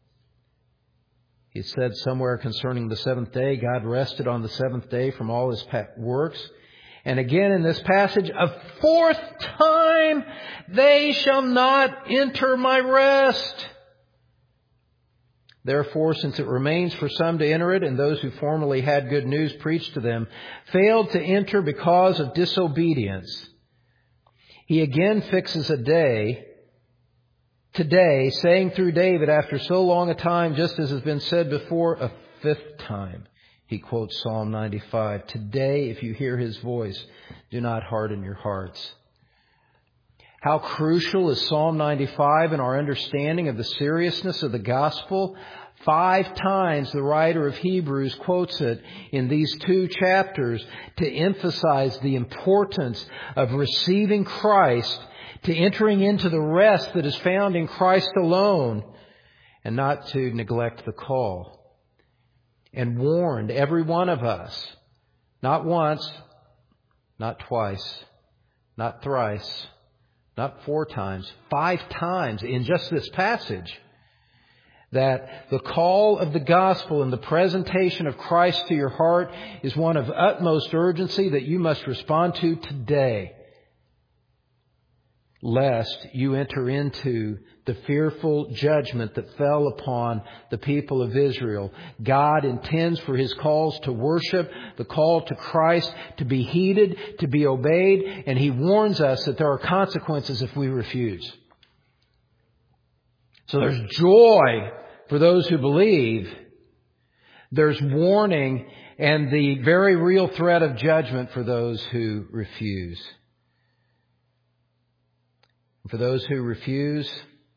He said somewhere concerning the seventh day, God rested on the seventh day from all His works. And again in this passage, a fourth time, they shall not enter my rest. Therefore, since it remains for some to enter it, and those who formerly had good news preached to them failed to enter because of disobedience, He again fixes a day, today, saying through David, after so long a time, just as has been said before, a fifth time. He quotes Psalm 95. Today, if you hear His voice, do not harden your hearts. How crucial is Psalm 95 in our understanding of the seriousness of the gospel? 5 times the writer of Hebrews quotes it in these 2 chapters to emphasize the importance of receiving Christ, to entering into the rest that is found in Christ alone, and not to neglect the call. And warned every one of us, not once, not twice, not thrice, not 4 times, 5 times in just this passage, that the call of the gospel and the presentation of Christ to your heart is one of utmost urgency that you must respond to today, lest you enter into the fearful judgment that fell upon the people of Israel. God intends for His calls to worship, the call to Christ, to be heeded, to be obeyed, and He warns us that there are consequences if we refuse. So there's joy for those who believe. There's warning and the very real threat of judgment for those who refuse. For those who refuse,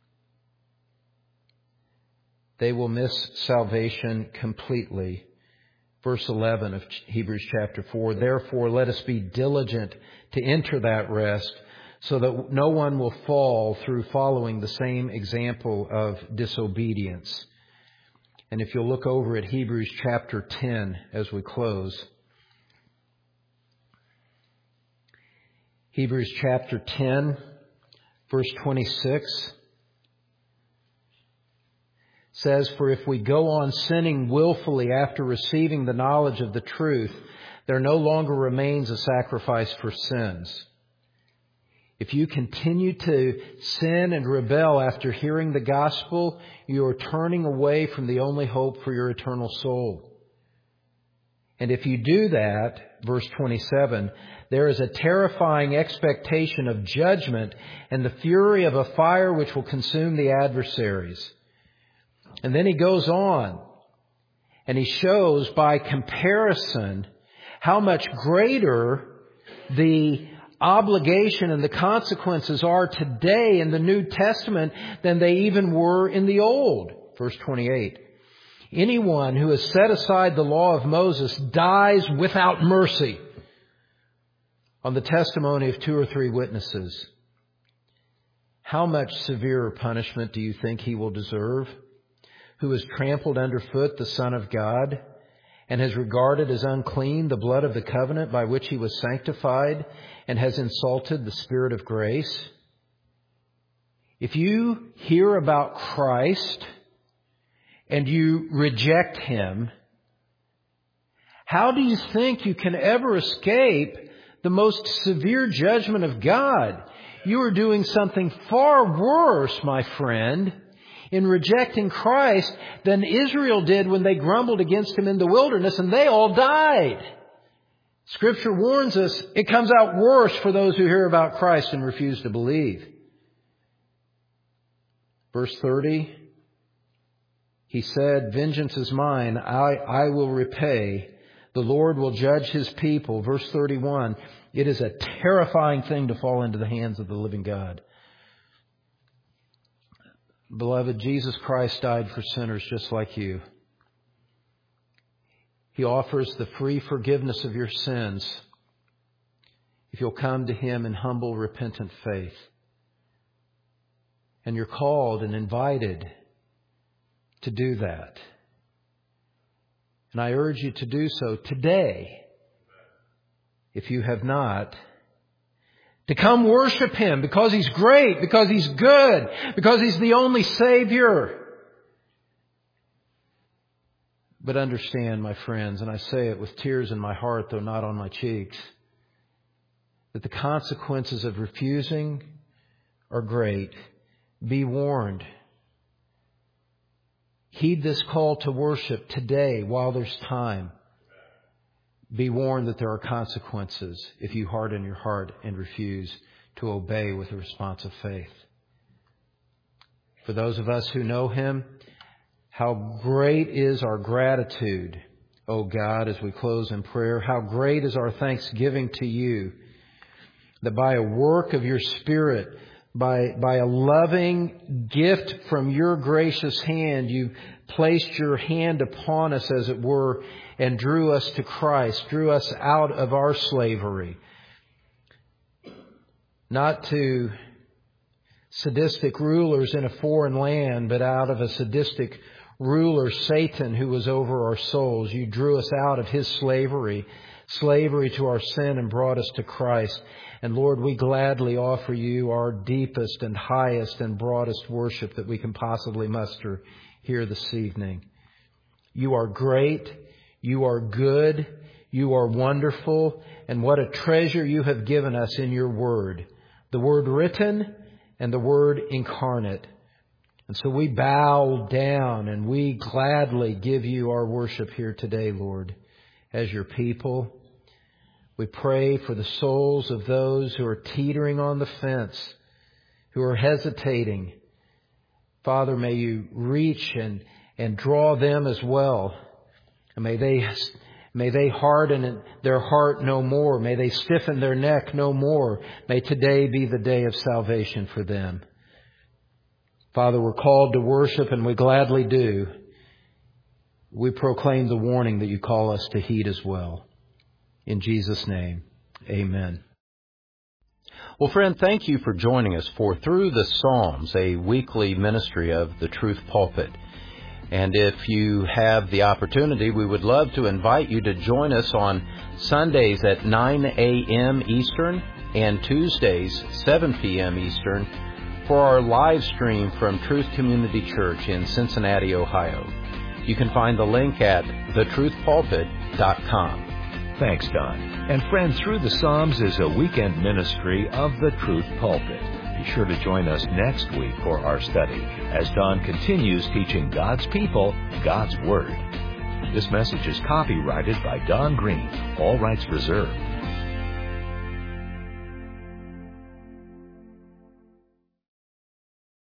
they will miss salvation completely. Verse 11 of Hebrews chapter 4, therefore let us be diligent to enter that rest, so that no one will fall through following the same example of disobedience. And if you'll look over at Hebrews chapter 10 as we close. Hebrews chapter 10, verse 26 says, for if we go on sinning willfully after receiving the knowledge of the truth, there no longer remains a sacrifice for sins. If you continue to sin and rebel after hearing the gospel, you are turning away from the only hope for your eternal soul. And if you do that, verse 27, there is a terrifying expectation of judgment and the fury of a fire which will consume the adversaries. And then he goes on and he shows by comparison how much greater the obligation and the consequences are today in the New Testament than they even were in the Old. Verse 28. Anyone who has set aside the law of Moses dies without mercy on the testimony of 2 or 3 witnesses. how much severer punishment do you think he will deserve, who has trampled underfoot the Son of God and has regarded as unclean the blood of the covenant by which he was sanctified and has insulted the Spirit of grace? If you hear about Christ and you reject him, how do you think you can ever escape the most severe judgment of God? You are doing something far worse, my friend, in rejecting Christ than Israel did when they grumbled against him in the wilderness, and they all died. Scripture warns us it comes out worse for those who hear about Christ and refuse to believe. Verse 30, he said, "Vengeance is mine, I will repay. The Lord will judge his people." Verse 31, it is a terrifying thing to fall into the hands of the living God. Beloved, Jesus Christ died for sinners just like you. He offers the free forgiveness of your sins if you'll come to him in humble, repentant faith. And you're called and invited to do that. And I urge you to do so today, if you have not, to come worship him because he's great, because he's good, because he's the only Savior. But understand, my friends, and I say it with tears in my heart, though not on my cheeks, that the consequences of refusing are great. Be warned. Heed this call to worship today while there's time. Be warned that there are consequences if you harden your heart and refuse to obey with a response of faith. For those of us who know him, how great is our gratitude, O God, as we close in prayer. How great is our thanksgiving to you that by a work of your Spirit, by a loving gift from your gracious hand, you placed your hand upon us, as it were, and drew us to Christ, drew us out of our slavery. Not to sadistic rulers in a foreign land, but out of a sadistic ruler, Satan, who was over our souls. You drew us out of his slavery to our sin, and brought us to Christ. And Lord, we gladly offer you our deepest and highest and broadest worship that we can possibly muster here this evening. You are great. You are good. You are wonderful. And what a treasure you have given us in your word. The word written and the word incarnate. And so we bow down and we gladly give you our worship here today, Lord, as your people. We pray for the souls of those who are teetering on the fence, who are hesitating. Father, may you reach and draw them as well. And may they harden their heart no more. May they stiffen their neck no more. May today be the day of salvation for them. Father, we're called to worship, and we gladly do. We proclaim the warning that you call us to heed as well. In Jesus' name, amen. Well, friend, thank you for joining us for Through the Psalms, a weekly ministry of the Truth Pulpit. And if you have the opportunity, we would love to invite you to join us on Sundays at 9 a.m. Eastern and Tuesdays, 7 p.m. Eastern, for our live stream from Truth Community Church in Cincinnati, Ohio. You can find the link at thetruthpulpit.com. Thanks, Don. And friend, Through the Psalms is a weekend ministry of the Truth Pulpit. Be sure to join us next week for our study as Don continues teaching God's people God's Word. This message is copyrighted by Don Green. All rights reserved.